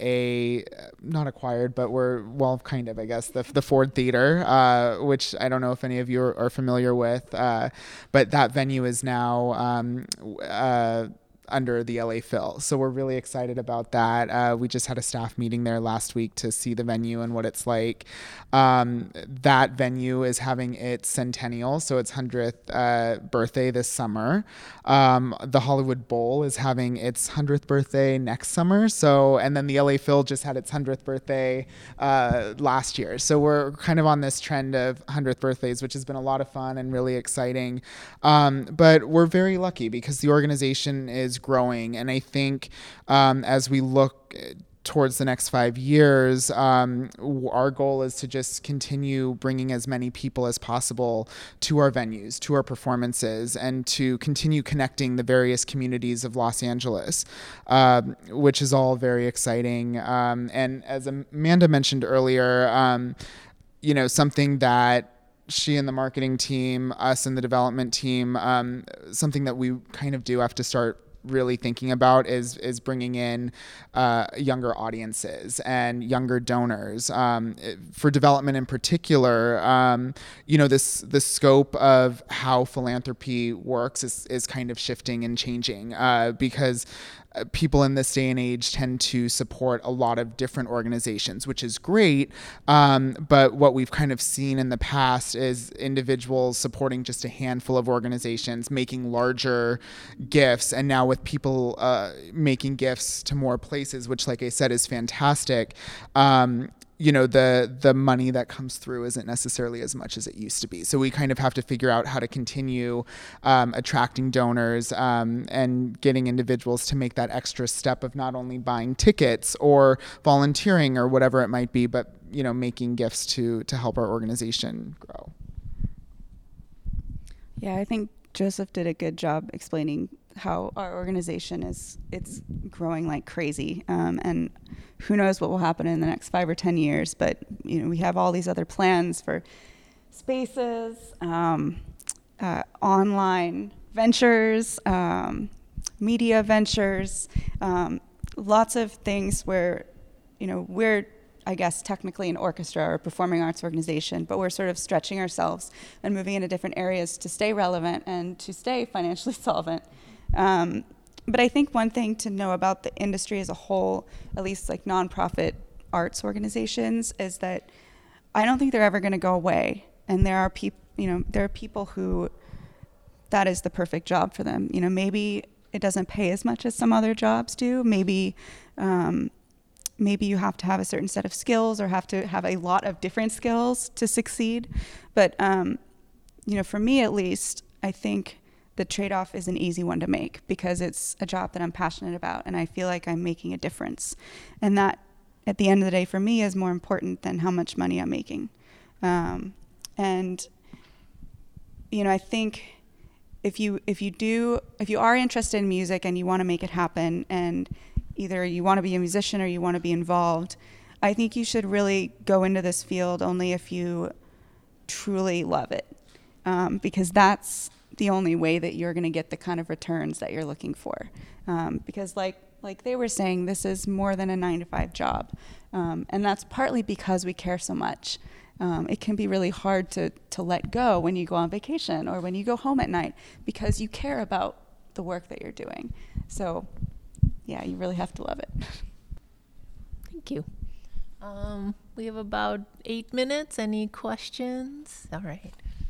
kind of, I guess, the Ford Theater, which I don't know if any of you are familiar with, but that venue is now under the LA Phil. So we're really excited about that. We just had a staff meeting there last week to see the venue and what it's like. That venue is having its centennial, so its 100th birthday this summer. The Hollywood Bowl is having its 100th birthday next summer. And then the LA Phil just had its 100th birthday last year. So we're kind of on this trend of 100th birthdays, which has been a lot of fun and really exciting. But we're very lucky because the organization is growing, and I think as we look towards the next 5 years, our goal is to just continue bringing as many people as possible to our venues, to our performances, and to continue connecting the various communities of Los Angeles, which is all very exciting. And as Amanda mentioned earlier, something that she and the marketing team, us and the development team, something that we kind of do have to start really thinking about is bringing in younger audiences and younger donors. For development in particular, the scope of how philanthropy works is kind of shifting and changing because people in this day and age tend to support a lot of different organizations, which is great. But what we've kind of seen in the past is individuals supporting just a handful of organizations, making larger gifts. And now with people making gifts to more places, which, like I said, is fantastic. The money that comes through isn't necessarily as much as it used to be. So we kind of have to figure out how to continue attracting donors and getting individuals to make that extra step of not only buying tickets or volunteering or whatever it might be, but making gifts to help our organization grow. Yeah, I think Joseph did a good job explaining how our organization it's growing like crazy, and who knows what will happen in the next 5 or 10 years. But we have all these other plans for spaces, online ventures, media ventures, lots of things where we're, I guess, technically an orchestra or a performing arts organization, but we're sort of stretching ourselves and moving into different areas to stay relevant and to stay financially solvent. But I think one thing to know about the industry as a whole, at least like nonprofit arts organizations, is that I don't think they're ever going to go away. And there are people who that is the perfect job for them. Maybe it doesn't pay as much as some other jobs do. Maybe you have to have a certain set of skills or have to have a lot of different skills to succeed. But for me at least, I think the trade-off is an easy one to make because it's a job that I'm passionate about and I feel like I'm making a difference. And that, at the end of the day, for me, is more important than how much money I'm making. I think if you are interested in music and you want to make it happen, and either you want to be a musician or you want to be involved, I think you should really go into this field only if you truly love it, because that's the only way that you're going to get the kind of returns that you're looking for. Because like they were saying, this is more than a 9-to-5 job. And that's partly because we care so much. It can be really hard to let go when you go on vacation or when you go home at night because you care about the work that you're doing. So, yeah, you really have to love it. Thank you. We have about 8 minutes. Any questions? All right.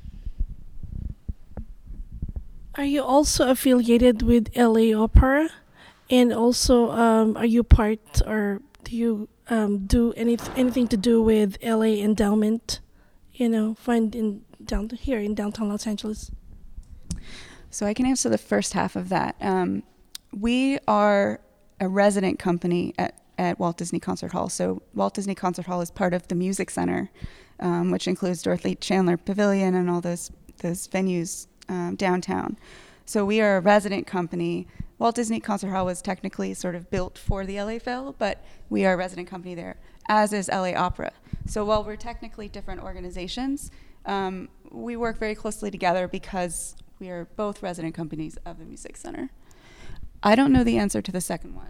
Are you also affiliated with LA Opera? And also, are you part or do you do anything to do with LA Endowment? Find here in downtown Los Angeles. So I can answer the first half of that. We are a resident company at Walt Disney Concert Hall. So Walt Disney Concert Hall is part of the Music Center, which includes Dorothy Chandler Pavilion and all those venues downtown. So we are a resident company. Walt Disney Concert Hall was technically sort of built for the LA Phil, but we are a resident company there, as is LA Opera. So while we're technically different organizations, we work very closely together because we are both resident companies of the Music Center. I don't know the answer to the second one.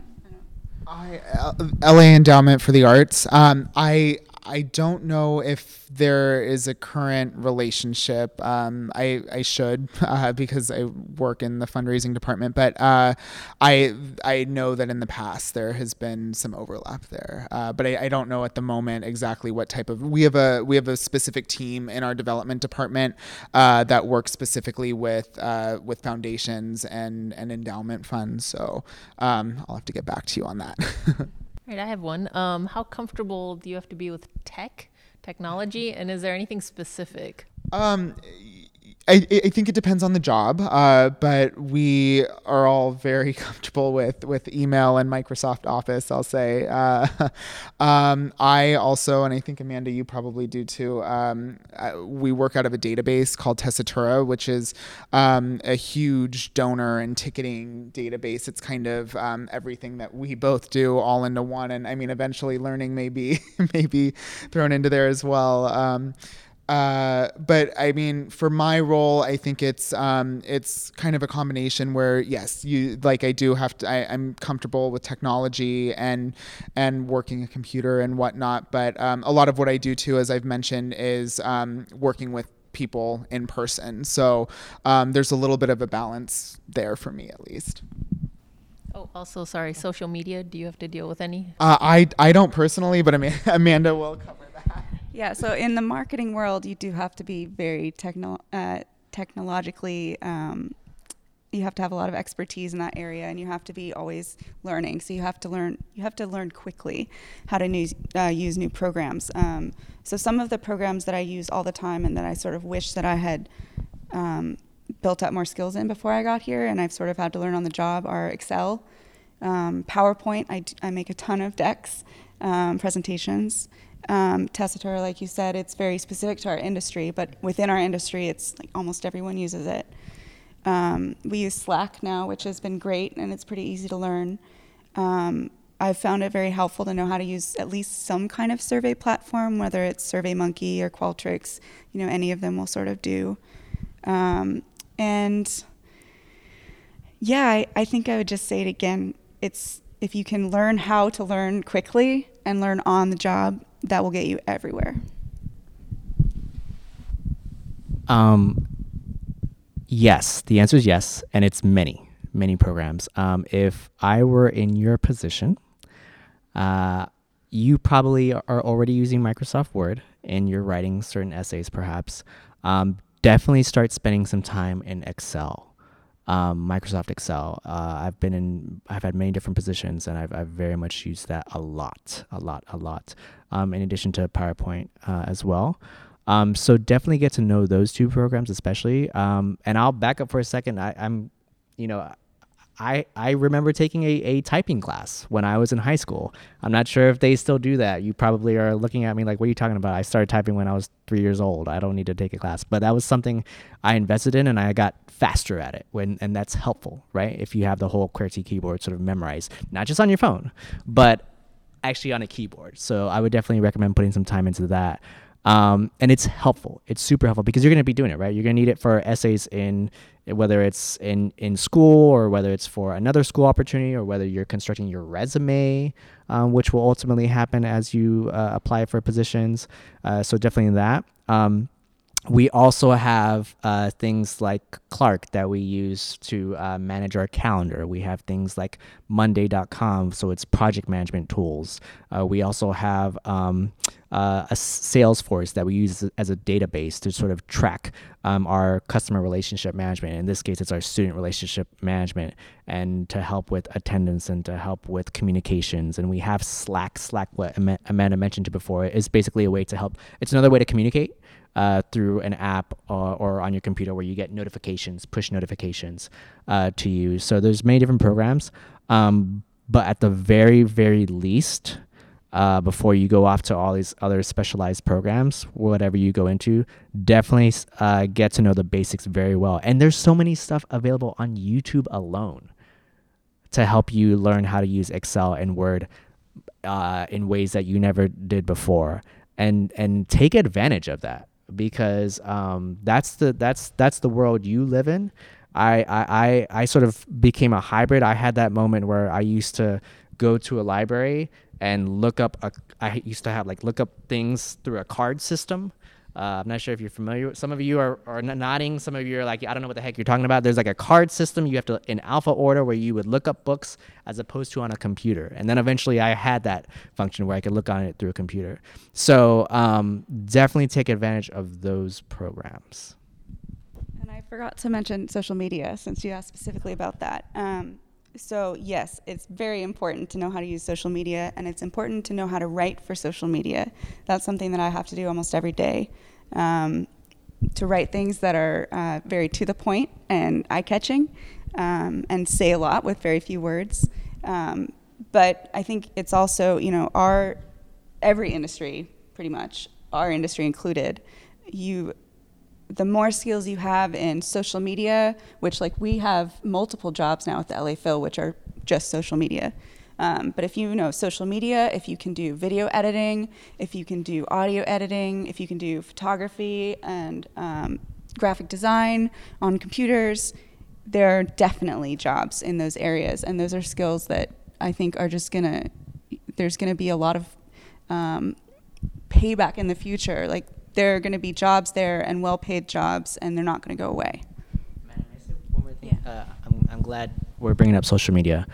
LA Endowment for the Arts. I don't know if there is a current relationship. I should because I work in the fundraising department, but I know that in the past there has been some overlap there. But I don't know at the moment exactly what type of. We have a specific team in our development department that works specifically with foundations and endowment funds. So I'll have to get back to you on that. Right, I have one. How comfortable do you have to be with technology, and is there anything specific? I think it depends on the job, but we are all very comfortable with email and Microsoft Office, I'll say. I also, and I think Amanda, you probably do too, we work out of a database called Tessitura, which is a huge donor and ticketing database. It's kind of everything that we both do all into one, and I mean, eventually learning may be thrown into there as well. But I mean, for my role, I think it's kind of a combination where, yes, I'm comfortable with technology and working a computer and whatnot. But a lot of what I do too, as I've mentioned, is working with people in person. So there's a little bit of a balance there for me, at least. Oh, also, sorry, social media. Do you have to deal with any? I don't personally, but Amanda will cover that. Yeah, so in the marketing world, you do have to be very technologically, you have to have a lot of expertise in that area, and you have to be always learning. So you have to learn quickly how to use new programs. So some of the programs that I use all the time and that I sort of wish that I had built up more skills in before I got here, and I've sort of had to learn on the job, are Excel, PowerPoint. I make a ton of decks, presentations. Tessitura, like you said, it's very specific to our industry, but within our industry, it's like almost everyone uses it. We use Slack now, which has been great, and it's pretty easy to learn. I've found it very helpful to know how to use at least some kind of survey platform, whether it's SurveyMonkey or Qualtrics. Any of them will sort of do. And yeah, I think I would just say it again. It's if you can learn how to learn quickly and learn on the job, that will get you everywhere. Yes, the answer is yes, and it's many programs. If I were in your position, you probably are already using Microsoft Word and you're writing certain essays, perhaps. Definitely start spending some time in Excel. Microsoft Excel. I've had many different positions, and I've very much used that a lot. In addition to PowerPoint as well. So definitely get to know those two programs, especially. And I'll back up for a second. I remember taking a typing class when I was in high school. I'm not sure if they still do that. You probably are looking at me like, what are you talking about? I started typing when I was 3 years old. I don't need to take a class. But that was something I invested in, and I got faster at it. And that's helpful, right? If you have the whole QWERTY keyboard sort of memorized, not just on your phone, but actually on a keyboard. So I would definitely recommend putting some time into that. And it's helpful. It's super helpful because you're going to be doing it, right? You're going to need it for essays whether it's in school or whether it's for another school opportunity or whether you're constructing your resume, which will ultimately happen as you apply for positions. So definitely that. We also have things like Clark that we use to manage our calendar. We have things like Monday.com, so it's project management tools. We also have a Salesforce that we use as a database to sort of track our customer relationship management. In this case, it's our student relationship management, and to help with attendance and to help with communications. And we have Slack. Slack, what Amanda mentioned before, is basically a way to help. It's another way to communicate through an app or on your computer where you get notifications, push notifications to you. So there's many different programs. But at the very, very least, before you go off to all these other specialized programs, whatever you go into, definitely get to know the basics very well. And there's so many stuff available on YouTube alone to help you learn how to use Excel and Word in ways that you never did before. And take advantage of that, because that's the world you live in. I sort of became a hybrid. I had that moment where I used to go to a library and look up look up things through a card system. I'm not sure if you're familiar. Some of you are nodding. Some of you are like, I don't know what the heck you're talking about. There's like a card system. You have to, in alpha order, where you would look up books as opposed to on a computer. And then eventually I had that function where I could look on it through a computer. So definitely take advantage of those programs. And I forgot to mention social media, since you asked specifically about that. So yes, it's very important to know how to use social media, and it's important to know how to write for social media. That's something that I have to do almost every day, to write things that are very to the point and eye-catching, and say a lot with very few words. But I think it's also, every industry, pretty much, our industry included, the more skills you have in social media, which we have multiple jobs now at the LA Phil, which are just social media. But if you know social media, if you can do video editing, if you can do audio editing, if you can do photography and graphic design on computers, there are definitely jobs in those areas. And those are skills that I think are just there's gonna be a lot of payback in the future. There are going to be jobs there, and well-paid jobs, and they're not going to go away. Man, I say one more thing. Yeah. I'm glad we're bringing up social media.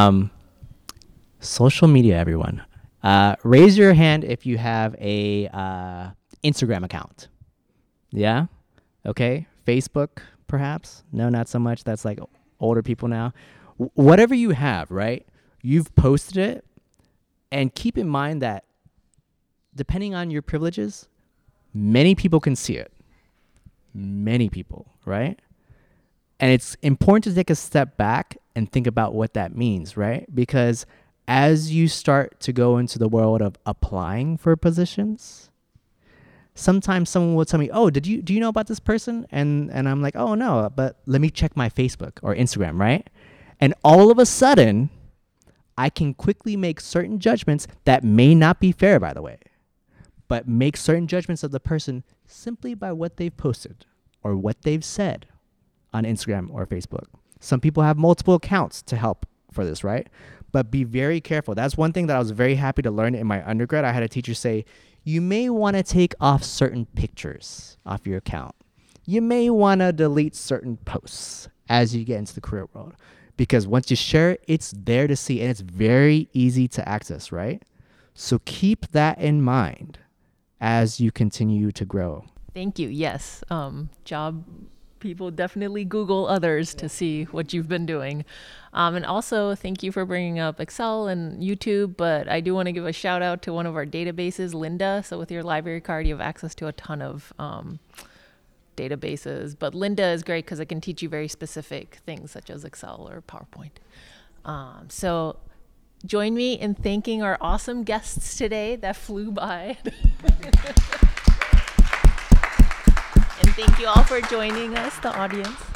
Social media, everyone. Raise your hand if you have a Instagram account. Yeah? Okay. Facebook, perhaps? No, not so much. That's like older people now. Whatever you have, right? You've posted it, and keep in mind that depending on your privileges, many people can see it. Many people, right? And it's important to take a step back and think about what that means, right? Because as you start to go into the world of applying for positions, sometimes someone will tell me, "Oh, do you know about this person?" And I'm like, "Oh no, but let me check my Facebook or Instagram," right? And all of a sudden, I can quickly make certain judgments that may not be fair, by the way, but make certain judgments of the person simply by what they've posted or what they've said on Instagram or Facebook. Some people have multiple accounts to help for this, right? But be very careful. That's one thing that I was very happy to learn in my undergrad. I had a teacher say, you may want to take off certain pictures off your account. You may want to delete certain posts as you get into the career world, because once you share it, it's there to see, and it's very easy to access, right? So keep that in mind as you continue to grow. Thank you. Yes. Job people definitely Google others to see what you've been doing. And also thank you for bringing up Excel and YouTube, but I do want to give a shout out to one of our databases, Lynda. So with your library card, you have access to a ton of databases, but Lynda is great because it can teach you very specific things such as Excel or PowerPoint. So join me in thanking our awesome guests today that flew by. And thank you all for joining us, the audience.